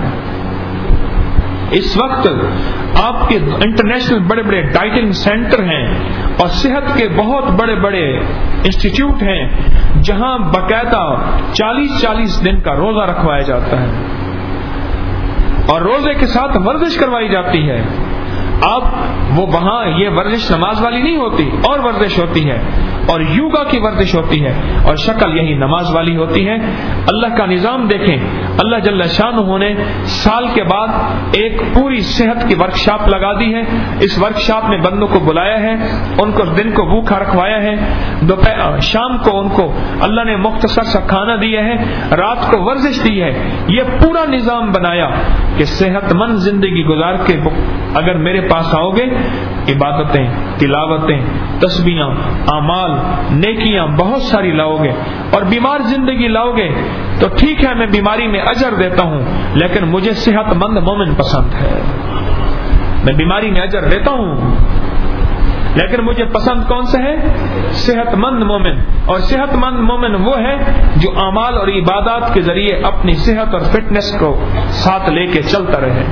اس وقت آپ کے انٹرنیشنل بڑے بڑے ڈائٹنگ سینٹر ہیں اور صحت کے بہت بڑے بڑے انسٹیٹیوٹ ہیں جہاں باقاعدہ چالیس چالیس دن کا روزہ رکھوایا جاتا ہے اور روزے کے ساتھ ورزش کروائی جاتی ہے۔ اب وہ وہاں یہ ورزش نماز والی نہیں ہوتی، اور ورزش ہوتی ہے اور یوگا کی ورزش ہوتی ہے اور شکل یہی نماز والی ہوتی ہے۔ اللہ کا نظام دیکھیں، اللہ جل شانہ نے سال کے بعد ایک پوری صحت کی ورکشاپ لگا دی ہے۔ اس ورکشاپ میں بندوں کو بلایا ہے، ان کو دن کو بھوکھا رکھوایا ہے، دوپہر شام کو ان کو اللہ نے مختصر سا کھانا دیا ہے، رات کو ورزش دی ہے۔ یہ پورا نظام بنایا کہ صحت مند زندگی گزار کے اگر میرے پاس آؤ گے، عبادتیں، تلاوتیں، تسبیحاں، اعمال، نیکیاں بہت ساری لاؤ گے اور بیمار زندگی لاؤ گے تو ٹھیک ہے، میں بیماری میں اجر دیتا ہوں، لیکن مجھے صحت مند مومن پسند ہے۔ میں بیماری میں اجر دیتا ہوں لیکن مجھے پسند کون سا ہے؟ صحت مند مومن۔ اور صحت مند مومن وہ ہے جو اعمال اور عبادات کے ذریعے اپنی صحت اور فٹنس کو ساتھ لے کے چلتا رہے۔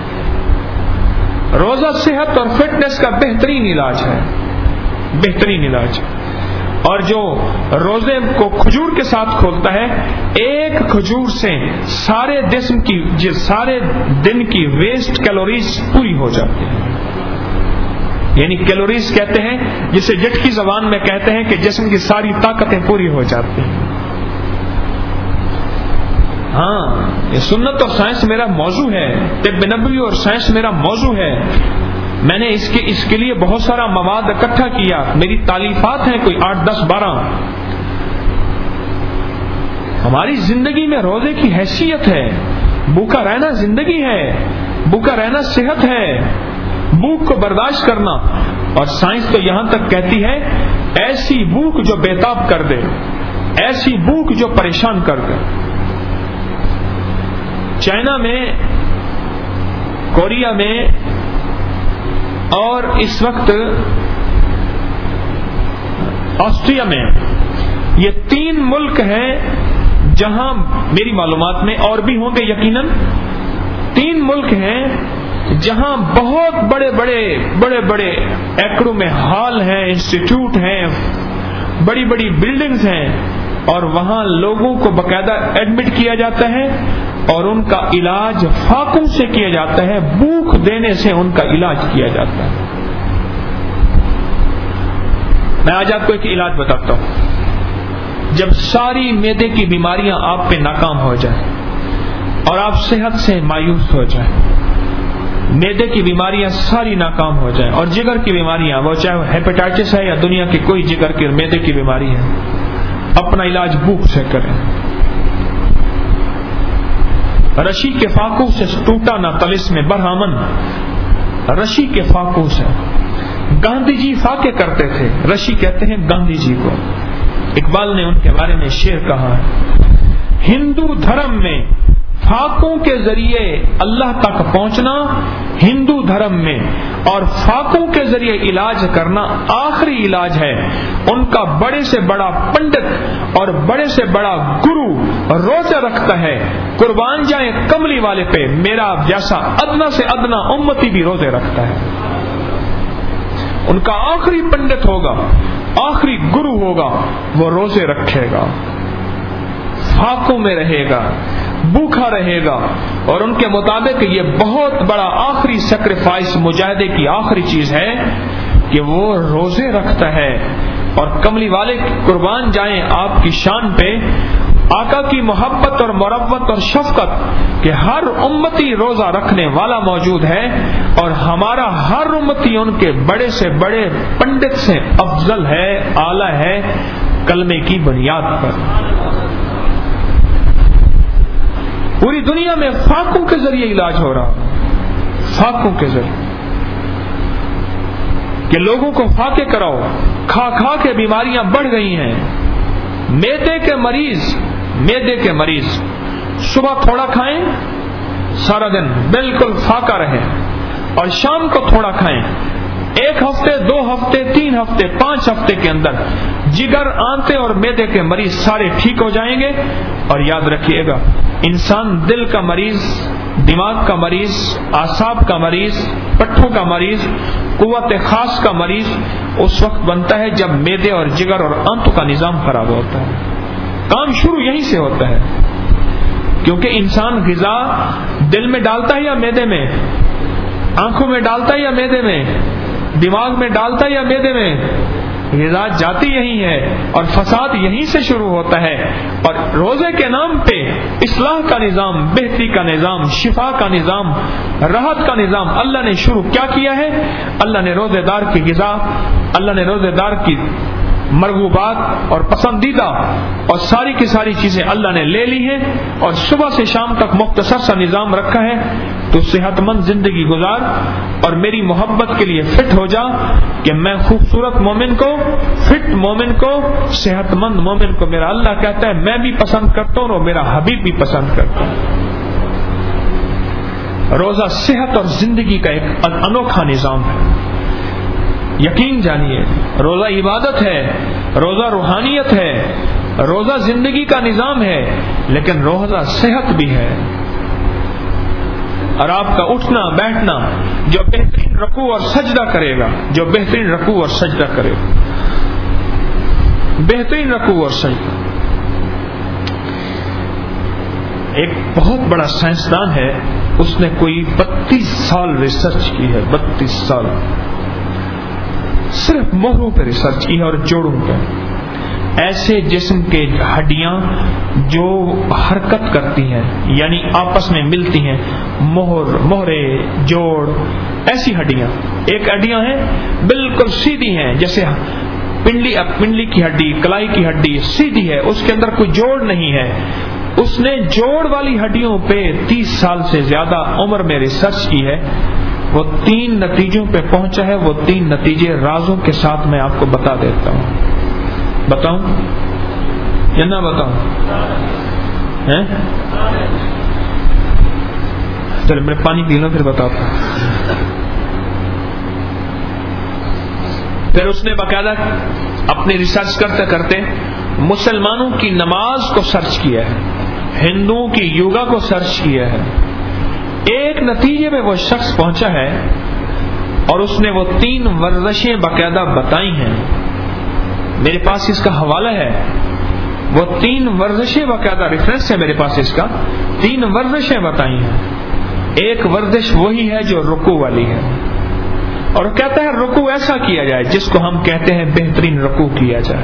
روزہ صحت اور فٹنس کا بہترین علاج ہے، بہترین علاج۔ اور جو روزے کو کھجور کے ساتھ کھولتا ہے، ایک کھجور سے سارے جسم کی سارے دن کی ویسٹ کیلوریز پوری ہو جاتی ہیں۔ یعنی کیلوریز کہتے ہیں جسے جٹ کی زبان میں کہتے ہیں کہ جسم کی ساری طاقتیں پوری ہو جاتی ہیں۔ ہاں، یہ سنت اور سائنس میرا موضوع ہے، طب نبوی اور سائنس میرا موضوع ہے۔ میں نے اس کے اس کے لیے بہت سارا مواد اکٹھا کیا، میری تالیفات ہیں کوئی آٹھ دس بارہ۔ ہماری زندگی میں روزے کی حیثیت ہے، بھوکا رہنا زندگی ہے، بھوکا رہنا صحت ہے، بھوک کو برداشت کرنا۔ اور سائنس تو یہاں تک کہتی ہے ایسی بھوک جو بےتاب کر دے، ایسی بھوک جو پریشان کر دے۔ چائنا میں، کوریا میں اور اس وقت آسٹریا میں، یہ تین ملک ہیں جہاں میری معلومات میں اور بھی ہوں گے یقیناً، تین ملک ہیں جہاں بہت بڑے بڑے بڑے بڑے ایکڑوں میں ہال ہیں، انسٹیٹیوٹ ہیں، بڑی بڑی بلڈنگز ہیں، اور وہاں لوگوں کو باقاعدہ ایڈمٹ کیا جاتا ہے اور ان کا علاج فاقوں سے کیا جاتا ہے، بھوک دینے سے ان کا علاج کیا جاتا ہے۔ میں آج آپ کو ایک علاج بتاتا ہوں۔ جب ساری معدے کی بیماریاں آپ پہ ناکام ہو جائیں اور آپ صحت سے مایوس ہو جائیں، معدے کی بیماریاں ساری ناکام ہو جائیں اور جگر کی بیماریاں، وہ چاہے ہیپیٹائٹس ہے یا دنیا کی کوئی جگر کی معدے کی بیماری ہے، اپنا علاج بھوک سے کریں۔ رشی کے فاقوں سے ٹوٹا نہ طلسم برہمن، رشی کے فاقوں سے گاندھی جی فاقے کرتے تھے، رشی کہتے ہیں گاندھی جی کو. اقبال نے ان کے بارے میں شعر کہا ہے، ہندو دھرم میں فاقوں کے ذریعے اللہ تک پہنچنا ہندو دھرم میں، اور فاقوں کے ذریعے علاج کرنا آخری علاج ہے. ان کا بڑے سے بڑا پنڈت اور بڑے سے بڑا گرو روزہ رکھتا ہے، قربان جائیں کملی والے پہ، میرا جیسا ادنا سے ادنا امتی بھی روزے رکھتا ہے. ان کا آخری پنڈت ہوگا، آخری گرو ہوگا، وہ روزے رکھے گا، فاقوں میں رہے گا، بھوکا رہے گا، اور ان کے مطابق یہ بہت بڑا آخری سیکریفائس مجاہدے کی آخری چیز ہے کہ وہ روزے رکھتا ہے. اور کملی والے قربان جائیں آپ کی شان پہ، آقا کی محبت اور مروت اور شفقت کہ ہر امتی روزہ رکھنے والا موجود ہے، اور ہمارا ہر امتی ان کے بڑے سے بڑے پنڈت سے افضل ہے، اعلیٰ ہے، کلمے کی بنیاد پر. پوری دنیا میں فاقوں کے ذریعے علاج ہو رہا، فاقوں کے ذریعے، کہ لوگوں کو فاقے کراؤ، کھا کھا کے بیماریاں بڑھ گئی ہیں. میدے کے مریض میدے کے مریض صبح تھوڑا کھائیں، سارا دن بالکل فاقہ رہے، اور شام کو تھوڑا کھائیں. ایک ہفتے، دو ہفتے، تین ہفتے، پانچ ہفتے کے اندر جگر، آنتے اور میدے کے مریض سارے ٹھیک ہو جائیں گے. اور یاد رکھیے گا، انسان دل کا مریض، دماغ کا مریض، اعصاب کا مریض، پٹھوں کا مریض، قوت خاص کا مریض اس وقت بنتا ہے جب میدے اور جگر اور آنتوں کا نظام خراب ہوتا ہے. کام شروع یہیں سے ہوتا ہے، کیونکہ انسان غذا دل میں ڈالتا ہے یا میدے میں، آنکھوں میں ڈالتا ہے یا میدے میں، دماغ میں ڈالتا ہے یا میدے میں، غذا جاتی یہی ہے، اور فساد یہیں سے شروع ہوتا ہے. اور روزے کے نام پہ اصلاح کا نظام، بہتری کا نظام، شفا کا نظام، راحت کا نظام اللہ نے شروع کیا کیا ہے؟ اللہ نے روزے دار کی غذا، اللہ نے روزے دار کی مرغوبات اور پسندیدہ اور ساری کی ساری چیزیں اللہ نے لے لی ہیں، اور صبح سے شام تک مختصر سا نظام رکھا ہے. تو صحت مند زندگی گزار اور میری محبت کے لیے فٹ ہو جا، کہ میں خوبصورت مومن کو، فٹ مومن کو، صحت مند مومن کو میرا اللہ کہتا ہے میں بھی پسند کرتا ہوں اور میرا حبیب بھی پسند کرتا ہوں. روزہ صحت اور زندگی کا ایک انوکھا نظام ہے. یقین جانیے، روزہ عبادت ہے، روزہ روحانیت ہے، روزہ زندگی کا نظام ہے، لیکن روزہ صحت بھی ہے. اور آپ کا اٹھنا بیٹھنا، جو بہترین رکوع اور سجدہ کرے گا، جو بہترین رکوع اور سجدہ کرے گا، بہترین رکوع اور سجدہ. ایک بہت بڑا سائنسدان ہے، اس نے کوئی بتیس سال ریسرچ کی ہے، بتیس سال صرف مہروں پہ ریسرچ کی ہے اور جوڑوں پہ. ایسے جسم کے ہڈیاں جو حرکت کرتی ہیں، یعنی آپس میں ملتی ہیں، مہر، مہرے، جوڑ، ایسی ہڈیاں. ایک ہڈیاں ہیں بالکل سیدھی ہیں، جیسے پنڈلی پنڈلی کی ہڈی، کلائی کی ہڈی سیدھی ہے، اس کے اندر کوئی جوڑ نہیں ہے. اس نے جوڑ والی ہڈیوں پہ تیس سال سے زیادہ عمر میں ریسرچ کی ہے. وہ تین نتیجوں پہ پہنچا ہے. وہ تین نتیجے رازوں کے ساتھ میں آپ کو بتا دیتا ہوں. بتاؤں یا نہ بتاؤں؟ چلو میں پانی پی لوں پھر بتاتا ہوں. پھر اس نے باقاعدہ اپنی ریسرچ کرتے کرتے مسلمانوں کی نماز کو سرچ کیا ہے، ہندوؤں کی یوگا کو سرچ کیا ہے. ایک نتیجے پہ وہ شخص پہنچا ہے، اور اس نے وہ تین ورزشیں باقاعدہ بتائی ہیں. میرے پاس اس کا حوالہ ہے. وہ تین ورزشیں باقاعدہ ریفرنس ہے میرے پاس اس کا. تین ورزشیں بتائی ہیں. ایک ورزش وہی ہے جو رکوع والی ہے، اور کہتا ہے رکوع ایسا کیا جائے جس کو ہم کہتے ہیں بہترین رکوع کیا جائے.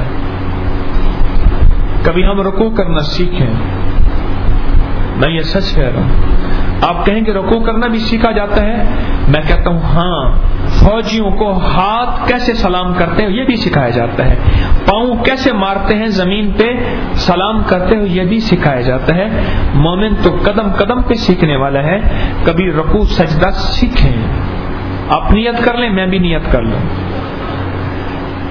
کبھی ہم رکوع کرنا سیکھیں. میں یہ سچ کہہ رہا ہوں. آپ کہیں کہ رکوع کرنا بھی سیکھا جاتا ہے. میں کہتا ہوں ہاں. فوجیوں کو ہاتھ کیسے سلام کرتے ہیں یہ بھی سکھایا جاتا ہے. پاؤں کیسے مارتے ہیں زمین پہ سلام کرتے ہو یہ بھی سکھایا جاتا ہے. مومن تو قدم قدم پہ سیکھنے والا ہے. کبھی رکوع سجدہ سیکھیں. آپ نیت کر لیں، میں بھی نیت کر لوں.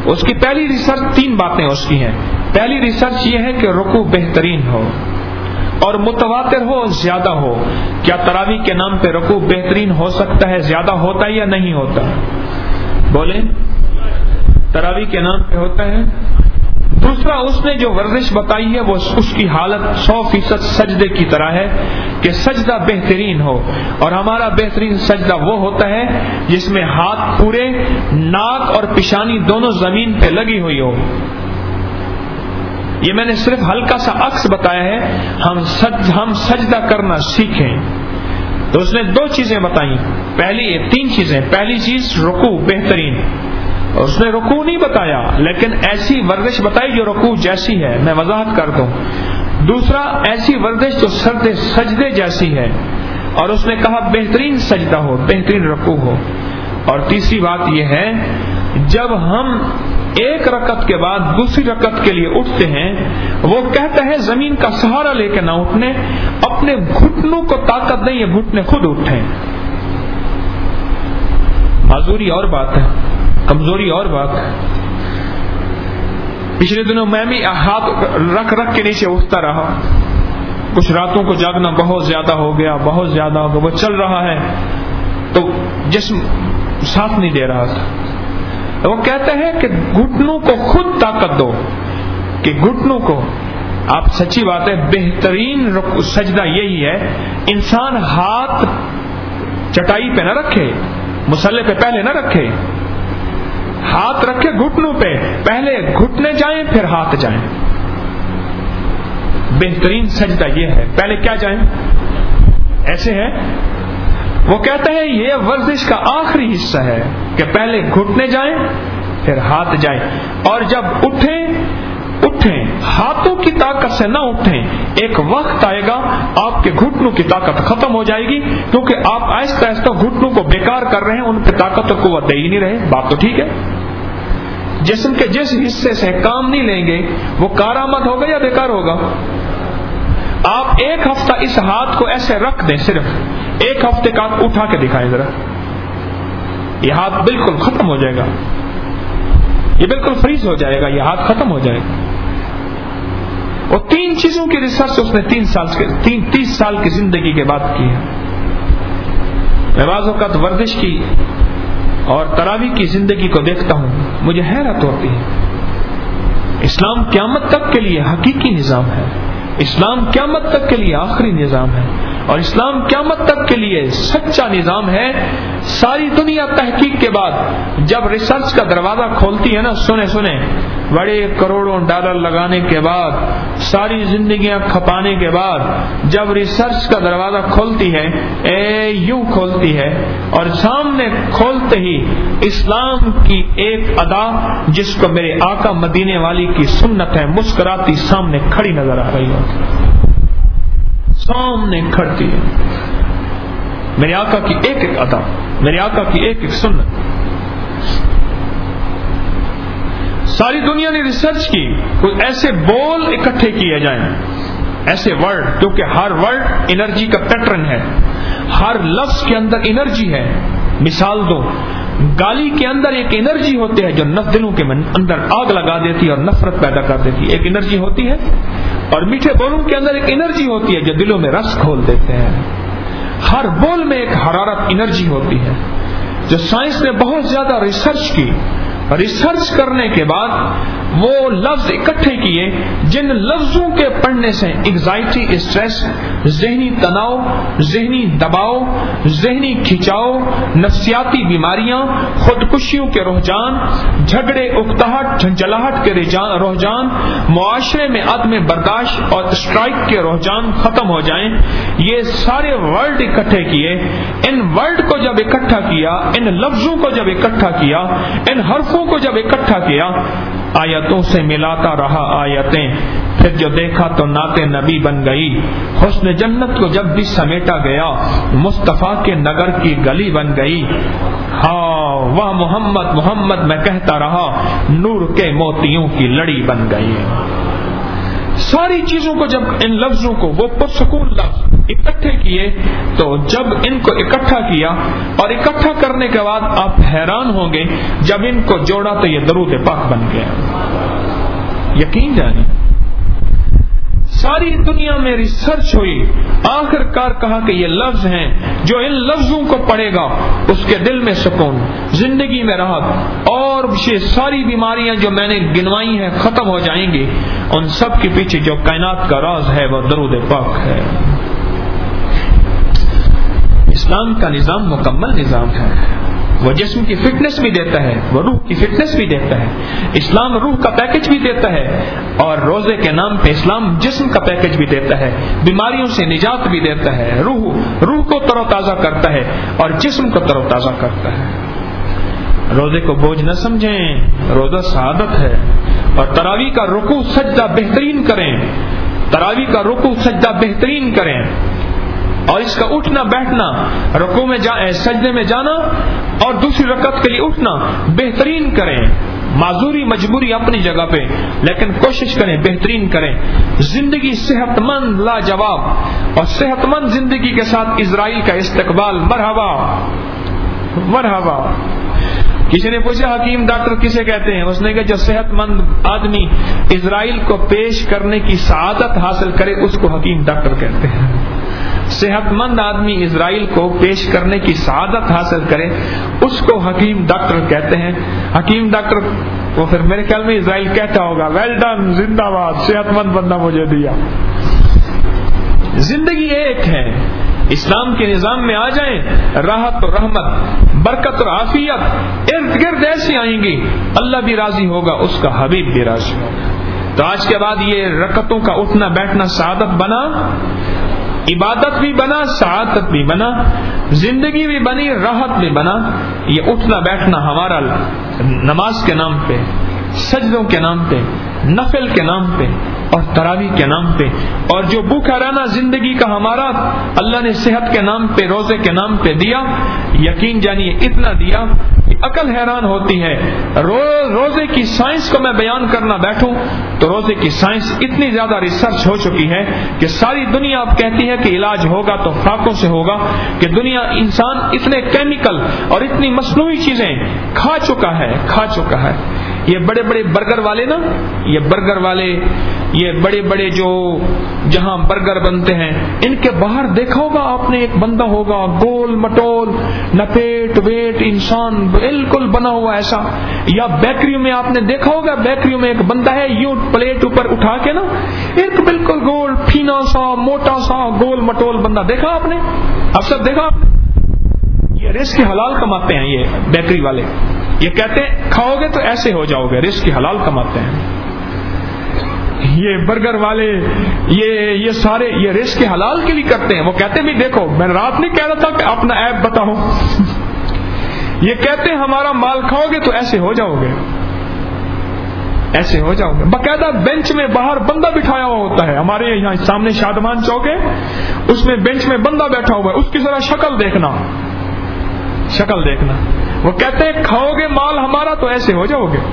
اس کی پہلی ریسرچ تین باتیں اس کی ہیں. پہلی ریسرچ یہ ہے کہ رکوع بہترین ہو اور متواتر ہو، زیادہ ہو. کیا تراویح کے نام پہ رکوع بہترین ہو سکتا ہے، زیادہ ہوتا ہے یا نہیں ہوتا؟ بولیں، تراویح کے نام پہ ہوتا ہے. دوسرا، اس نے جو ورزش بتائی ہے وہ اس کی حالت سو فیصد سجدے کی طرح ہے کہ سجدہ بہترین ہو، اور ہمارا بہترین سجدہ وہ ہوتا ہے جس میں ہاتھ پورے، ناک اور پیشانی دونوں زمین پہ لگی ہوئی ہو. یہ میں نے صرف ہلکا سا عکس بتایا ہے. ہم سج ہم سجدہ کرنا سیکھیں تو اس نے دو چیزیں بتائیں. پہلی تین چیزیں. پہلی چیز رکوع بہترین. اس نے رکوع نہیں بتایا لیکن ایسی ورزش بتائی جو رکوع جیسی ہے. میں وضاحت کر دوں. دوسرا، ایسی ورزش جو سرد سجدے جیسی ہے، اور اس نے کہا بہترین سجدہ ہو، بہترین رکوع ہو. اور تیسری بات یہ ہے، جب ہم ایک رکعت کے بعد دوسری رکعت کے لیے اٹھتے ہیں، وہ کہتا ہے زمین کا سہارا لے کے نہ اٹھنے، اپنے گھٹنوں کو طاقت دیں، یہ گھٹنے خود اٹھیں. معذوری اور بات ہے، کمزوری اور بات ہے. پچھلے دنوں میں بھی ہاتھ رکھ رکھ کے نیچے اٹھتا رہا. کچھ راتوں کو جاگنا بہت زیادہ ہو گیا، بہت زیادہ ہو گیا. وہ چل رہا ہے تو جسم ساتھ نہیں دے رہا تھا. وہ کہتے ہیں کہ گھٹنوں کو خود طاقت دو، کہ گھٹنوں کو. آپ سچی بات ہے، بہترین سجدہ یہی ہے. انسان ہاتھ چٹائی پہ نہ رکھے، مصلے پہ پہلے نہ رکھے، ہاتھ رکھے گھٹنوں پہ، پہلے گھٹنے جائیں پھر ہاتھ جائیں. بہترین سجدہ یہ ہے. پہلے کیا جائیں؟ ایسے ہے. وہ کہتے ہیں یہ ورزش کا آخری حصہ ہے کہ پہلے گھٹنے جائیں پھر ہاتھ جائیں، اور جب اٹھیں اٹھیں ہاتھوں کی طاقت سے نہ اٹھیں. ایک وقت آئے گا آپ کے گھٹنوں کی طاقت ختم ہو جائے گی، کیونکہ آپ آہستہ آہستہ گھٹنوں کو بیکار کر رہے ہیں، ان پہ طاقت اور قوت دے ہی نہیں رہے. بات تو ٹھیک ہے. جسم کے جس حصے سے کام نہیں لیں گے وہ کارآمد ہوگا یا بیکار ہوگا؟ آپ ایک ہفتہ اس ہاتھ کو ایسے رکھ دیں، صرف ایک ہفتے کا اٹھا کے دکھائیں ذرا. یہ ہاتھ بالکل ختم ہو جائے گا، یہ بالکل فریز ہو جائے گا، یہ ہاتھ ختم ہو جائے گا. اور تین چیزوں کی ریسرچ اس نے تین سال کے تین تیس سال کی زندگی کے بعد کی ہے. میں بعض اوقات ورزش کی اور تراویح کی زندگی کو دیکھتا ہوں، مجھے حیرت ہوتی ہے. اسلام قیامت تک کے لیے حقیقی نظام ہے، اسلام قیامت تک کے لیے آخری نظام ہے، اور اسلام قیامت تک کے لیے سچا نظام ہے. ساری دنیا تحقیق کے بعد جب ریسرچ کا دروازہ کھولتی ہے نا، سنے سنے بڑے کروڑوں ڈالر لگانے کے بعد، ساری زندگیاں کھپانے کے بعد جب ریسرچ کا دروازہ کھولتی ہے، اے یوں کھولتی ہے، اور سامنے کھولتے ہی اسلام کی ایک ادا جس کو میرے آقا مدینے والی کی سنت ہے، مسکراتی سامنے کھڑی نظر آ رہی ہوتی، سامنے کھڑتی ہے. میرے آقا کی ایک ایک ادا، میرے آقا کی ایک ایک سنت. ساری دنیا نے ریسرچ کی، کچھ ایسے بول اکٹھے کیے جائیں، ایسے ورڈ، کیونکہ ہر ورڈ انرجی کا پیٹرن ہے، ہر لفظ کے اندر انرجی ہے. مثال دو، گالی کے اندر ایک انرجی ہوتی ہے جو نف دلوں کے اندر آگ لگا دیتی ہے اور نفرت پیدا کر دیتی ہے، ایک انرجی ہوتی ہے. اور میٹھے بولوں کے اندر ایک انرجی ہوتی ہے جو دلوں میں رس کھول دیتے ہیں. ہر بول میں ایک حرارت انرجی ہوتی ہے. جو سائنس نے بہت زیادہ ریسرچ کی، ریسرچ کرنے کے بعد وہ لفظ اکٹھے کیے جن لفظوں کے پڑھنے سے انگزائٹی، اسٹریس، ذہنی تناؤ، ذہنی دباؤ، ذہنی کھچاؤ، نفسیاتی بیماریاں، خودکشیوں کے رجحان، جھگڑے، اکتاہٹ، جھنجھلاہٹ کے رجحان، معاشرے میں عدم برداشت اور اسٹرائک کے رجحان ختم ہو جائیں. یہ سارے ورڈ اکٹھے کیے. ان ورڈ کو جب اکٹھا کیا، ان لفظوں کو جب اکٹھا کیا، ان حرفوں کو جب اکٹھا کیا، آیتوں سے ملاتا رہا آیتیں، پھر جو دیکھا تو نعت نبی بن گئی. حسن جنت کو جب بھی سمیٹا گیا، مصطفیٰ کے نگر کی گلی بن گئی. ہاں وہ محمد محمد میں کہتا رہا، نور کے موتیوں کی لڑی بن گئی. ساری چیزوں کو جب ان لفظوں کو، وہ پرسکون لفظ اکٹھے کیے تو جب ان کو اکٹھا کیا اور اکٹھا کرنے کے بعد آپ حیران ہوں گے، جب ان کو جوڑا تو یہ درود پاک بن گیا. یقین جانے ساری دنیا میں ریسرچ ہوئی، آخر کار کہا کہ یہ لفظ ہیں جو ان لفظوں کو پڑھے گا اس کے دل میں سکون، زندگی میں راحت، اور یہ ساری بیماریاں جو میں نے گنوائی ہیں ختم ہو جائیں گی. ان سب کے پیچھے جو کائنات کا راز ہے وہ درود پاک ہے. اسلام کا نظام مکمل نظام ہے. وہ جسم کی فٹنس بھی دیتا ہے، وہ روح کی فٹنس بھی دیتا ہے. اسلام روح کا پیکج بھی دیتا ہے، اور روزے کے نام پہ اسلام جسم کا پیکج بھی دیتا ہے، بیماریوں سے نجات بھی دیتا ہے، روح روح کو تر و تازہ کرتا ہے اور جسم کو تر و تازہ کرتا ہے. روزے کو بوجھ نہ سمجھیں، روزہ سعادت ہے. اور تراویح کا رکوع سجدہ بہترین کریں، تراویح کا رکوع سجدہ بہترین کریں، اور اس کا اٹھنا بیٹھنا، رکوع میں جا سجدے میں جانا اور دوسری رکعت کے لیے اٹھنا بہترین کریں. معذوری مجبوری اپنی جگہ پہ، لیکن کوشش کریں بہترین کریں. زندگی صحت مند لاجواب، اور صحت مند زندگی کے ساتھ اسرائیل کا استقبال. مرحبا مرحبا. کسی نے پوچھا حکیم ڈاکٹر کسے کہتے ہیں؟ اس نے کہا جو صحت مند آدمی اسرائیل کو پیش کرنے کی سعادت حاصل کرے اس کو حکیم ڈاکٹر کہتے ہیں. صحت مند آدمی اسرائیل کو پیش کرنے کی سعادت حاصل کرے اس کو حکیم ڈاکٹر کہتے ہیں. حکیم ڈاکٹر وہ پھر میرے خیال میں اسرائیل کہتا ہوگا ویل ڈن، زندہ باد، صحت مند بندہ مجھے دیا. زندگی ایک ہے. اسلام کے نظام میں آ جائیں، راحت اور رحمت، برکت اور عافیت ارد گرد ایسی آئیں گی، اللہ بھی راضی ہوگا، اس کا حبیب بھی راضی ہوگا. تو آج کے بعد یہ رکعتوں کا اٹھنا بیٹھنا سعادت بنا، عبادت بھی بنا، سعادت بھی بنا، زندگی بھی بنی، راحت بھی بنا. یہ اٹھنا بیٹھنا ہمارا نماز کے نام پہ، سجدوں کے نام پہ، نفل کے نام پہ اور تراویح کے نام پہ، اور جو بھوکا رہنا زندگی کا ہمارا اللہ نے صحت کے نام پہ، روزے کے نام پہ دیا. یقین جانیے اتنا دیا کہ عقل حیران ہوتی ہے. روز روزے کی سائنس کو میں بیان کرنا بیٹھوں تو روزے کی سائنس اتنی زیادہ ریسرچ ہو چکی ہے کہ ساری دنیا اب کہتی ہے کہ علاج ہوگا تو فاقوں سے ہوگا، کہ دنیا انسان اتنے کیمیکل اور اتنی مصنوعی چیزیں کھا چکا ہے کھا چکا ہے. یہ بڑے بڑے برگر والے نا، یہ برگر والے، یہ بڑے بڑے جو جہاں برگر بنتے ہیں، ان کے باہر دیکھا ہوگا آپ نے، ایک بندہ ہوگا گول مٹول نپیٹ ویٹ انسان بالکل بنا ہوا ایسا. یا بیکریوں میں آپ نے دیکھا ہوگا، بیکریوں میں ایک بندہ ہے یوں پلیٹ اوپر اٹھا کے نا، ایک بالکل گول پھینا سا موٹا سا گول مٹول بندہ دیکھا آپ نے؟ اب سب دیکھا آپ نے؟ یہ رزق حلال کماتے ہیں یہ بیکری والے. یہ کہتے ہیں کھاؤ گے تو ایسے ہو جاؤ گے، رزق حلال کماتے ہیں. یہ برگر والے یہ یہ سارے یہ رزق حلال کے لیے کرتے ہیں. وہ کہتے ہیں بھی دیکھو، میں رات نہیں کہہ رہا تھا کہ اپنا ایپ بتاؤ. یہ کہتے ہیں ہمارا مال کھاؤ گے تو ایسے ہو جاؤ گے، ایسے ہو جاؤ گے. باقاعدہ بینچ میں باہر بندہ بٹھایا ہوا ہوتا ہے. ہمارے یہاں سامنے شادمان چوک ہے، اس میں بینچ میں بندہ بیٹھا ہوا ہے، اس کی ذرا شکل دیکھنا، شکل دیکھنا. وہ کہتے ہیں کھاؤ گے مال ہمارا تو ایسے ہو جاؤ گے.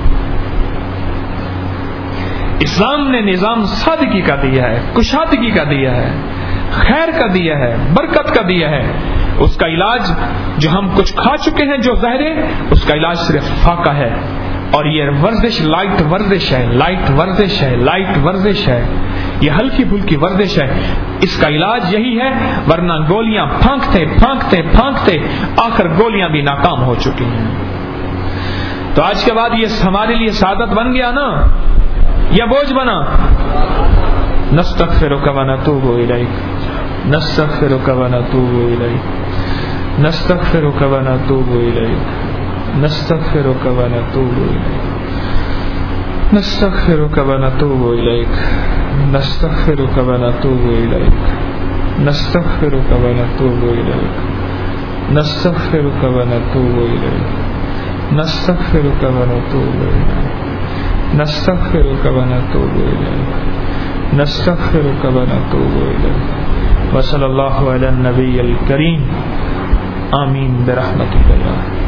اسلام نے نظام سادگی کا دیا ہے، کشادگی کا دیا ہے، خیر کا دیا ہے، برکت کا دیا ہے. اس کا علاج جو ہم کچھ کھا چکے ہیں جو زہرے، اس کا علاج صرف فاقہ ہے. اور یہ ورزش لائٹ ورزش ہے، لائٹ ورزش ہے، لائٹ ورزش ہے، یہ ہلکی پھلکی ورزش ہے. اس کا علاج یہی ہے، ورنہ گولیاں پھانکتے پھانکتے پھانکتے آخر گولیاں بھی ناکام ہو چکی ہیں. تو آج کے بعد یہ ہمارے لیے سعادت بن گیا نا یا بوجھ بنا؟ نستغفرک ونتوب الیک، نستغفرک ونتوب الیک، نستغفرک ونتوب الیک، نستغفرک ونتوب الیک، نستغفرک ونتوب الیک، نستغفرک ونتوب الیک، نستغفرک ونتوب الیک، نستغفرک ونتوب الیک، نستغفرک ونتوب الیک، نستغفرک ونتوب الیک، نستغفرک ونتوب الیک. وصلی اللہ علی النبی الکریم. آمین برحمتک یا